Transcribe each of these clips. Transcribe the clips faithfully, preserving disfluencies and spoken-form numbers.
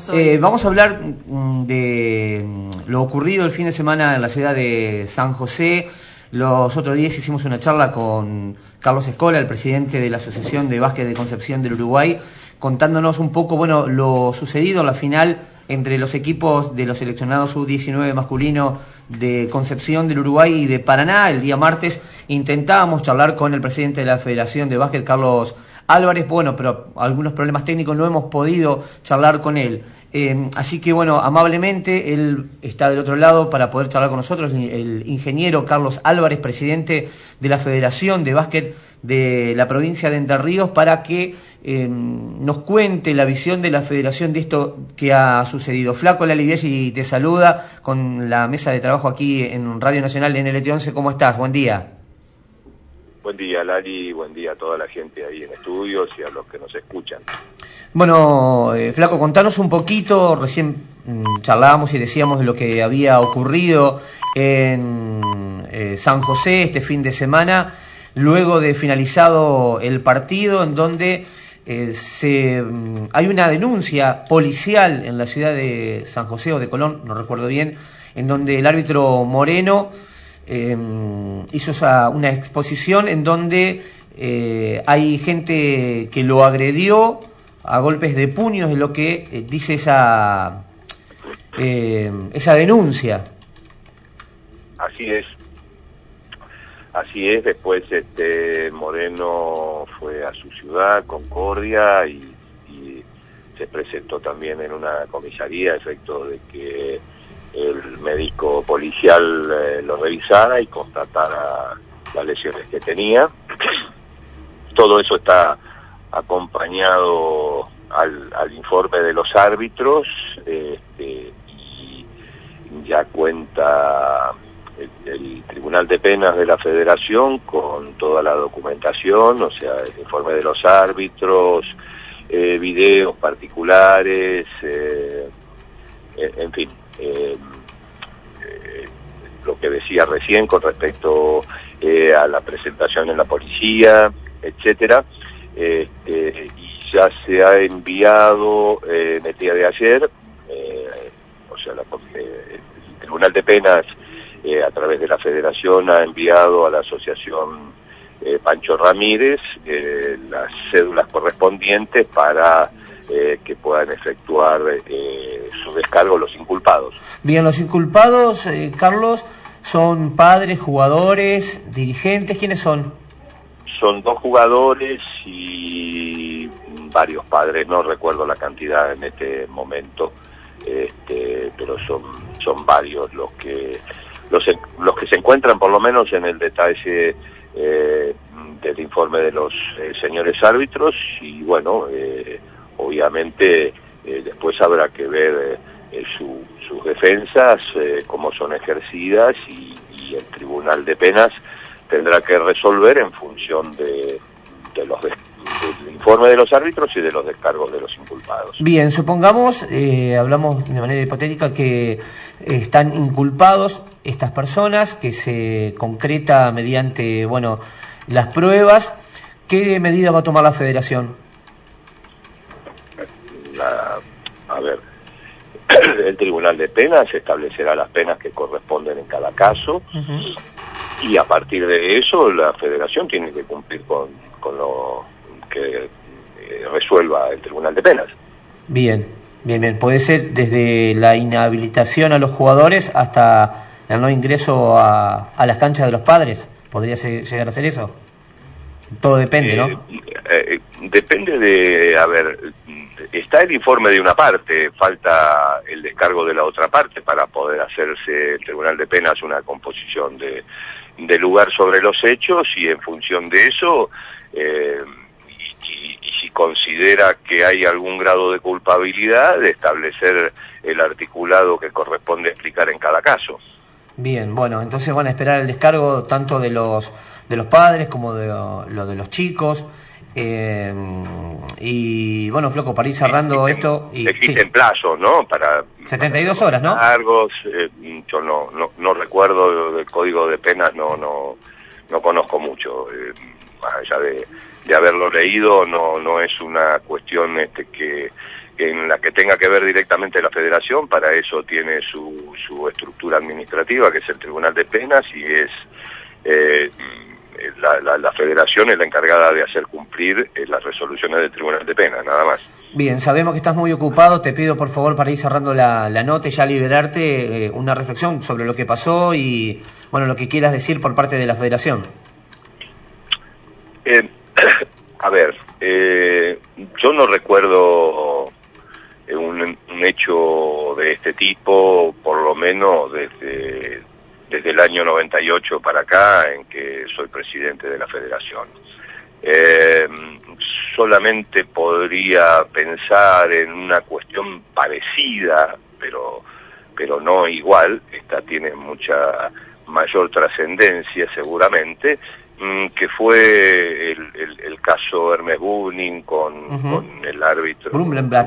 Eh, vamos a hablar de lo ocurrido el fin de semana en la ciudad de San José. Los otros días hicimos una charla con Carlos Escola, el presidente de la Asociación de Básquet de Concepción del Uruguay, contándonos un poco, bueno, lo sucedido en la final entre los equipos de los seleccionados U diecinueve masculino de Concepción del Uruguay y de Paraná. El día martes intentábamos charlar con el presidente de la Federación de Básquet, Carlos Álvarez, bueno, pero algunos problemas técnicos no hemos podido charlar con él. Eh, así que, bueno, amablemente, él está del otro lado para poder charlar con nosotros, el ingeniero Carlos Álvarez, presidente de la Federación de Básquet de la provincia de Entre Ríos, para que eh, nos cuente la visión de la Federación de esto que ha sucedido. Flaco Lali Biesi te saluda con la mesa de trabajo aquí en Radio Nacional de N L T once. ¿Cómo estás? Buen día. Buen día, Lali, buen día a toda la gente ahí en estudios y a los que nos escuchan. Bueno, eh, Flaco, contanos un poquito, recién mmm, charlábamos y decíamos de lo que había ocurrido en eh, San José este fin de semana, luego de finalizado el partido, en donde eh, se mmm, hay una denuncia policial en la ciudad de San José o de Colón, no recuerdo bien, en donde el árbitro Moreno Eh, hizo esa, una exposición en donde eh, hay gente que lo agredió a golpes de puños, de lo que eh, dice esa eh, esa denuncia. Así es, así es. Después este Moreno fue a su ciudad, Concordia, y, y se presentó también en una comisaría a efecto de que el médico policial eh, lo revisara y constatara las lesiones que tenía. Todo eso está acompañado al, al informe de los árbitros, este, y ya cuenta el, el Tribunal de Penas de la Federación con toda la documentación, o sea, el informe de los árbitros, eh, videos particulares, eh, en fin. Eh, eh, lo que decía recién con respecto eh, a la presentación en la policía, etcétera, eh, eh, y ya se ha enviado eh, en el día de ayer, eh, o sea, la, eh, el Tribunal de Penas eh, a través de la Federación ha enviado a la Asociación eh, Pancho Ramírez eh, las cédulas correspondientes para Eh, que puedan efectuar eh, su descargo los inculpados. Bien, los inculpados, eh, Carlos, son padres, jugadores, dirigentes, ¿quiénes son? Son dos jugadores y varios padres, no recuerdo la cantidad en este momento, este, pero son son varios los que los los que se encuentran por lo menos en el detalle eh, del informe de los eh, señores árbitros. Y bueno, eh, obviamente eh, después habrá que ver eh, su, sus defensas, eh, cómo son ejercidas, y, y el Tribunal de Penas tendrá que resolver en función de, de los des, del informe de los árbitros y de los descargos de los inculpados. Bien, supongamos, eh, hablamos de manera hipotética, que eh, están inculpados estas personas, que se concreta mediante, bueno, las pruebas. ¿Qué medida va a tomar la Federación? La, a ver, el Tribunal de Penas establecerá las penas que corresponden en cada caso, uh-huh. Y a partir de eso la Federación tiene que cumplir con, con lo que eh, resuelva el Tribunal de Penas. Bien, bien, bien. Puede ser desde la inhabilitación a los jugadores hasta el no ingreso a, a las canchas de los padres. ¿Podría ser, llegar a ser eso? Todo depende, eh, ¿no? Eh, depende de, a ver, está el informe de una parte, falta el descargo de la otra parte para poder hacerse el Tribunal de Penas una composición de, de lugar sobre los hechos, y en función de eso, eh, y, y, y si considera que hay algún grado de culpabilidad, de establecer el articulado que corresponde explicar en cada caso. Bien, bueno, entonces van a esperar el descargo tanto de los de los padres como de lo de los chicos. Eh, y bueno, Flaco, para ir cerrando existen, esto... Y, existen sí. plazos, ¿no? Para setenta y dos horas, ¿no? Largos, eh, yo no, no no recuerdo del Código de Penas, no no no conozco mucho. Eh, más allá de, de haberlo leído, no no es una cuestión este que en la que tenga que ver directamente la federación. Para eso tiene su, su estructura administrativa, que es el Tribunal de Penas, y es eh, la, la, la federación es la encargada de hacer cumplir eh, las resoluciones del Tribunal de Penas, nada más. Bien, sabemos que estás muy ocupado, te pido por favor, para ir cerrando la, la nota y ya liberarte, eh, una reflexión sobre lo que pasó y bueno, lo que quieras decir por parte de la federación. Eh, a ver, eh, yo no recuerdo un, un hecho de este tipo, por lo menos desde, desde el año noventa y ocho para acá, en que soy presidente de la federación. Eh, solamente podría pensar en una cuestión parecida, pero, pero no igual, esta tiene mucha mayor trascendencia seguramente, que fue el, el, el caso Hermes Bunin con, uh-huh. con el árbitro Blumenblatt,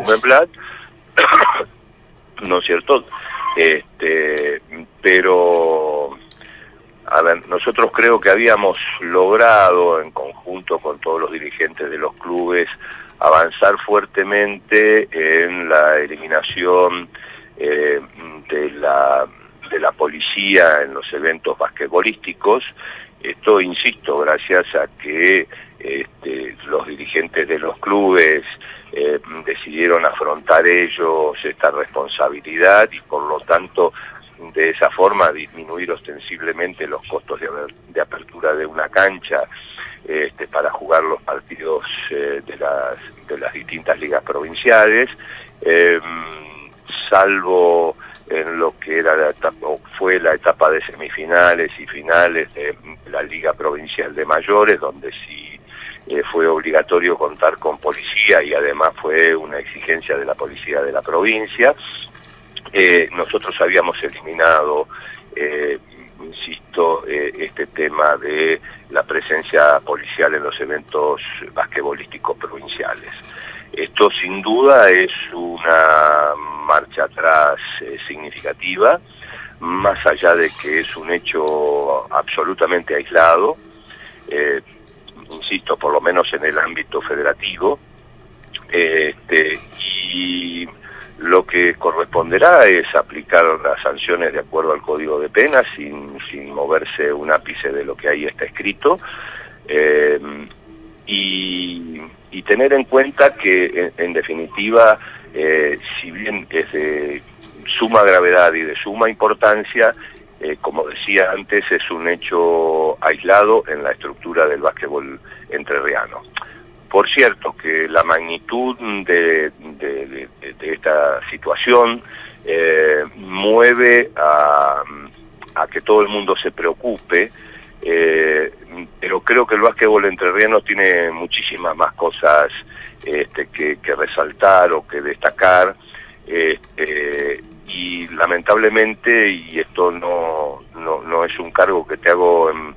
¿no es cierto? Este, pero, a ver, nosotros creo que habíamos logrado, en conjunto con todos los dirigentes de los clubes, avanzar fuertemente en la eliminación eh, de la de la policía en los eventos basquetbolísticos. Esto, insisto, gracias a que este, los dirigentes de los clubes eh, decidieron afrontar ellos esta responsabilidad y por lo tanto de esa forma disminuir ostensiblemente los costos de, de apertura de una cancha este, para jugar los partidos eh, de, las, de las distintas ligas provinciales, eh, salvo en lo que era la etapa, o fue la etapa de semifinales y finales de la Liga Provincial de Mayores, donde sí eh, fue obligatorio contar con policía y además fue una exigencia de la policía de la provincia. Eh, nosotros habíamos eliminado, eh, insisto, eh, este tema de la presencia policial en los eventos basquetbolísticos provinciales. Esto sin duda es una marcha atrás eh, significativa, más allá de que es un hecho absolutamente aislado, eh, insisto, por lo menos en el ámbito federativo, eh, este, y lo que corresponderá es aplicar las sanciones de acuerdo al Código de Penas sin, sin moverse un ápice de lo que ahí está escrito, eh, y, y tener en cuenta que en, en definitiva, eh, si bien es de suma gravedad y de suma importancia, eh, como decía antes, es un hecho aislado en la estructura del básquetbol entrerriano. Por cierto, que la magnitud de, de, de, de esta situación eh, mueve a, a que todo el mundo se preocupe, eh, pero creo que el básquetbol entrerriano tiene muchísimas más cosas este, que, que resaltar o que destacar, este, y lamentablemente, y esto no, no, no es un cargo que te hago en,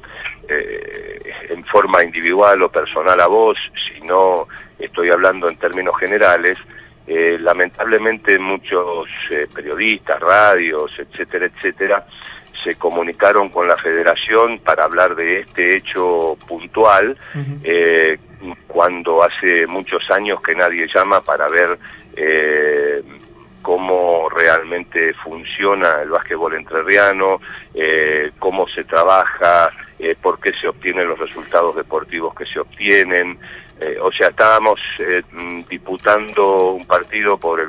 eh, en forma individual o personal a vos, sino estoy hablando en términos generales, eh, lamentablemente muchos eh, periodistas, radios, etcétera, etcétera, se comunicaron con la federación para hablar de este hecho puntual, uh-huh. eh, cuando hace muchos años que nadie llama para ver eh, cómo realmente funciona el básquetbol entrerriano, eh, cómo se trabaja, eh, por qué se obtienen los resultados deportivos que se obtienen. Eh, o sea, estábamos eh, disputando un partido por el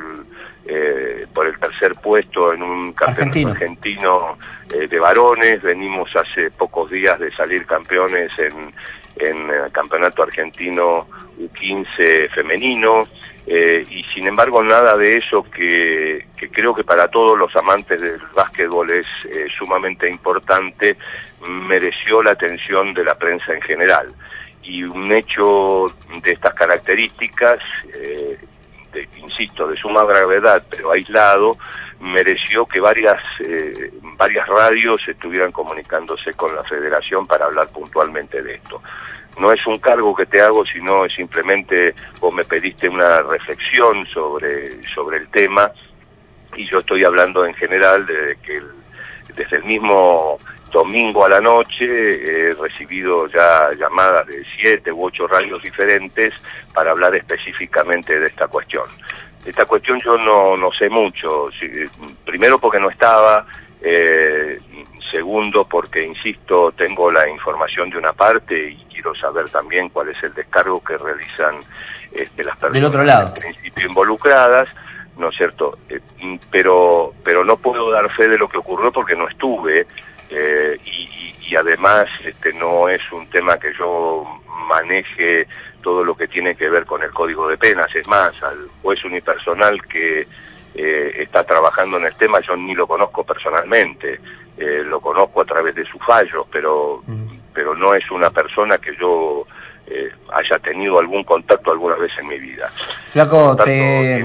eh, por el tercer puesto en un campeonato argentino, argentino eh, de varones. Venimos hace pocos días de salir campeones en, en el campeonato argentino U quince femenino. Eh, y sin embargo nada de eso que, que creo que para todos los amantes del básquetbol es eh, sumamente importante, mereció la atención de la prensa en general. Y un hecho de estas características, eh, de, insisto, de suma gravedad pero aislado, mereció que varias, eh, varias radios estuvieran comunicándose con la federación para hablar puntualmente de esto. No es un cargo que te hago, sino es simplemente vos me pediste una reflexión sobre, sobre el tema, y yo estoy hablando en general de que el, desde el mismo domingo a la noche he recibido ya llamadas de siete u ocho radios diferentes para hablar específicamente de esta cuestión. esta cuestión yo no, no sé mucho. Sí, primero porque no estaba, eh, segundo porque, insisto, tengo la información de una parte y quiero saber también cuál es el descargo que realizan este, las personas del otro lado, en principio involucradas, ¿no es cierto? Eh, pero, pero no puedo dar fe de lo que ocurrió porque no estuve, eh, y, y, y además este, no es un tema que yo maneje todo lo que tiene que ver con el Código de Penas. Es más, al juez unipersonal que eh, está trabajando en el tema yo ni lo conozco personalmente, eh, lo conozco a través de sus fallos, pero, mm. pero no es una persona que yo eh, haya tenido algún contacto alguna vez en mi vida. Flaco, te...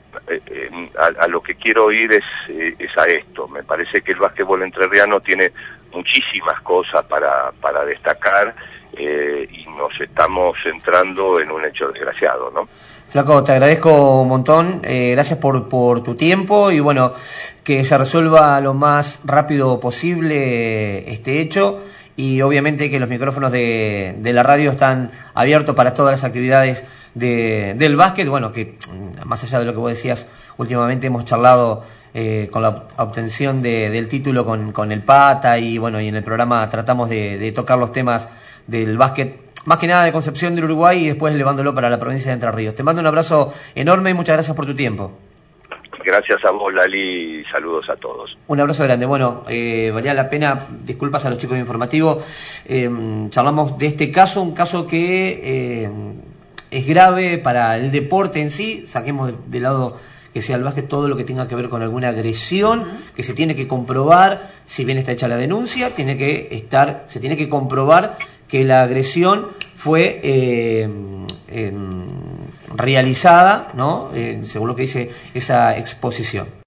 A, a lo que quiero ir es, es a esto. Me parece que el básquetbol entrerriano tiene muchísimas cosas para, para destacar, eh, y nos estamos centrando en un hecho desgraciado, ¿no? Flaco, te agradezco un montón, eh, gracias por, por tu tiempo y bueno, que se resuelva lo más rápido posible este hecho y obviamente que los micrófonos de, de la radio están abiertos para todas las actividades de, del básquet. Bueno, que más allá de lo que vos decías, últimamente hemos charlado eh, con la obtención de, del título con, con el Pata y bueno, y en el programa tratamos de, de tocar los temas del básquet, más que nada de Concepción del Uruguay y después elevándolo para la provincia de Entre Ríos. Te mando un abrazo enorme y muchas gracias por tu tiempo. Gracias a vos, Lali, y saludos a todos. Un abrazo grande. Bueno, eh, valía la pena, disculpas a los chicos de Informativo, eh, charlamos de este caso, un caso que eh, es grave para el deporte en sí, saquemos de, de lado que sea el básquet todo lo que tenga que ver con alguna agresión, uh-huh. que se tiene que comprobar, si bien está hecha la denuncia, tiene que estar, se tiene que comprobar que la agresión fue eh, eh, realizada, ¿no? Eh, según lo que dice esa exposición.